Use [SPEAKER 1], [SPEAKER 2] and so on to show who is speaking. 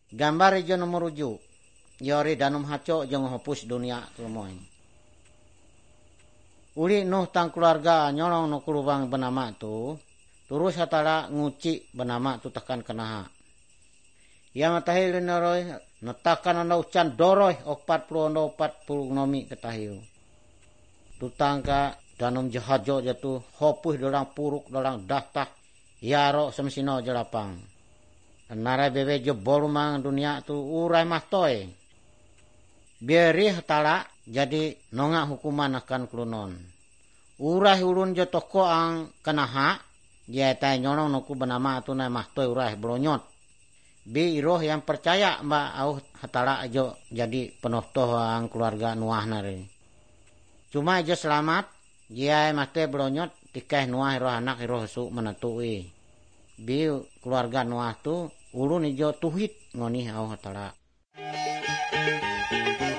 [SPEAKER 1] Gambar ijo nomor uju. Yori danum haco jong hopus dunia tulumoy. Uli nuh tang keluarga nyolong no kulubang benama tu. Terus hatala nguci benama tu tekan kenaha. Ia matahil neroy netakan ana ucan doroy 40 nomi ketahiu. Tutangka danum jahajo jatuh hopuh dorang puruk dorang dahtah. Yaro semsino jelapang. Narai bebe jebol mang dunia tu urai mahtoy. Biari hatala jadi nongak hukuman akan klunon. Urai ulun jo toko ang kenaha. Dia tay nyolong noku benama tu na mahtoy urai blonyot. Bi iroh yang percaya mbak au hatala ajo jadi penohtoh ang keluarga nuah nari. Cuma aja selamat. Dia mahtoy blonyot tikeh nuah iroh anak iroh su menatui. Bi keluarga nuah tu ulun ijo tuhit ngoni au hatala.